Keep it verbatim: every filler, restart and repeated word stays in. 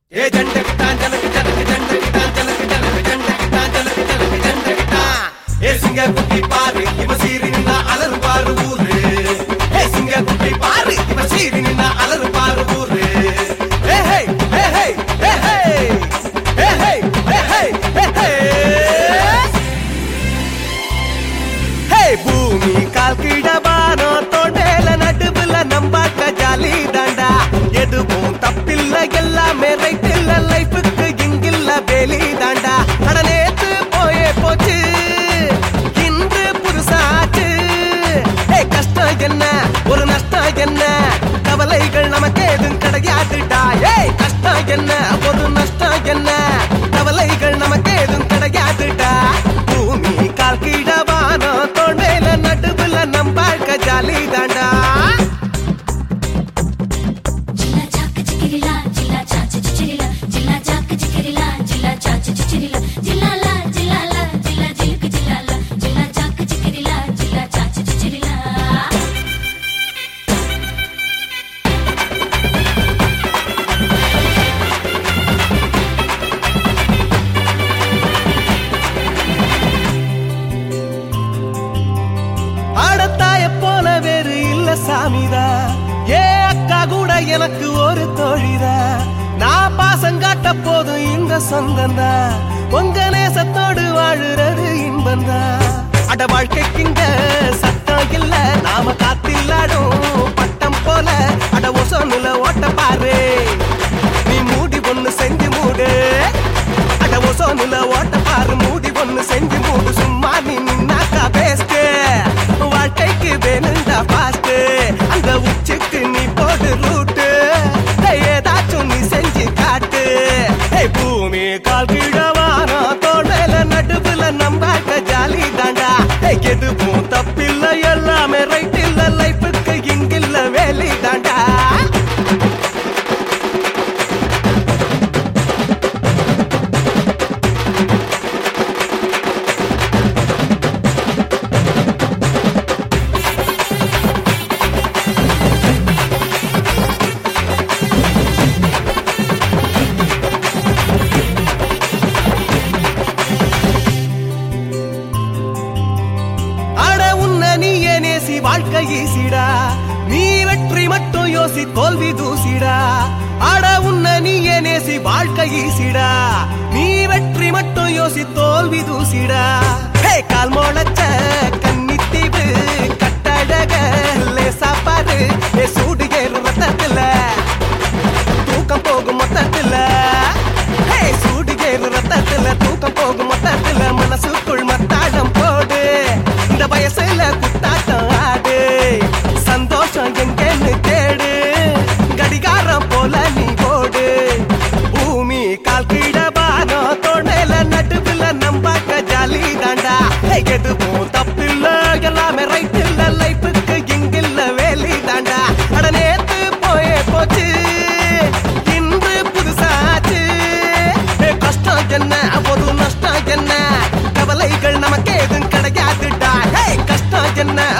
ए झंडे की तान झलक झलक झंडे की तान झलक झलक झंडे की तान झलक झलक झंडे की तान ए सिंगे कुटी पार इव सीरी निना अलर पार ऊरे ए सिंगे कुटी पार इव सीरी निना अलर पार ऊरे ए हे ए हे ए हे ए हे ए हे ए हे हे भूमि काल कीडबानो तोडेल नडुवुल नंबाक जाली दांडा எதுவும் தப்பில்ல எல்லாமே ரைட் இல்ல லைஃபுக்கு இங்கில்ல வேலி தாண்டா அட நேத்து போயே போச்சு இன்று புதுசாச்சு ஏ கஷ்டம் என்ன ஒரு நஷ்டம் என்ன கவலைகள் நமக்கு எதுவும் கிடையாதுடா ஏய் கஷ்டம் என்ன ஒரு நஷ்டம் என்ன கவலைகள் நமக்கு எதுவும் கிடையாதுடா பூமி கால் கீழவானோ தோண்டேல நடுவுல நம்பாழ்க்க ஜாலி தாண்டா சாமிதா ஏ அக்கா கூட எனக்கு ஒரு தோழிதா நான் பாசங்காட்ட போதும் இந்த சொந்தந்தா உங்க நேசத்தோடு வாழுறது இன்பந்தா அட வாழ்க்கைக்குங்க சத்தம் இல்ல நாம காத்தில்லாடும் பட்டம் போல அட ஒசோனுல ஓட்ட பாரு நீ மூடி ஒண்ணு செஞ்சு மூடு அட ஒசோனுல ஓட்ட பாரு மூடி ஒண்ணு செஞ்சு மூடு சும்மா நீ நின்னாக்கா பேஸ்ட் வாழ்க்கைக்கு வேணுண்டா பாஸ்ட் அந்த உச்சிக்கு நீ போடு ரூட்டு ஏதாச்சும் நீ செஞ்சு காட்டு பூமி கால் கீழவானோ தோடல நடுவுல நம்பாக்க ஜாலி தாண்டா எதுவும் தப்பில்ல எல்லாமே ரைட் இல்ல லைஃபுக்கு இங்கில்ல வேலி தாண்டா வாழ்க்கை ஈசிடா நீ வெற்றி மட்டும் யோசி தோல்வி தூசிடா ஆட உன்ன நீயே நேசி வாழ்க்கை ஈசிடா நீ வெற்றி மட்டும் யோசி தோல்வி தூசிடா ஹே கால் மோளச்ச கன்னித்தீவு கட்டழக லேசா பாரு ஏ சூடு ஏறு ரத்தத்துல தூக்கம் போகும் மொத்தத்துல ஹே சூடு ஏறு ரத்தத்துல தூக்கம் போகும் மொத்தத்துல மனசுக்குள் மத்தாடம் போடு இந்த வயசுல குத்தாட்டம் ஆடு சந்தோஷம் எங்கன்னு தேடு கடிகாரம் போல நீ ஓடு பூமி கால் கீழவானோ தோணல நடுவுல நம்பாக்க ஜாலி தாண்டா எதுவும் தப்பில்ல எல்லாமே ரைட் இல்ல லைஃபுக்கு இங்கில்ல வேலி தாண்டா அட நேத்து போயே போச்சு இன்று புதுசாச்சு கஷ்டம் என்ன ஒரு நஷ்டம் என்ன கவலைகள் நமக்கு எதுவும் கிடையாதுடா கஷ்டம் என்ன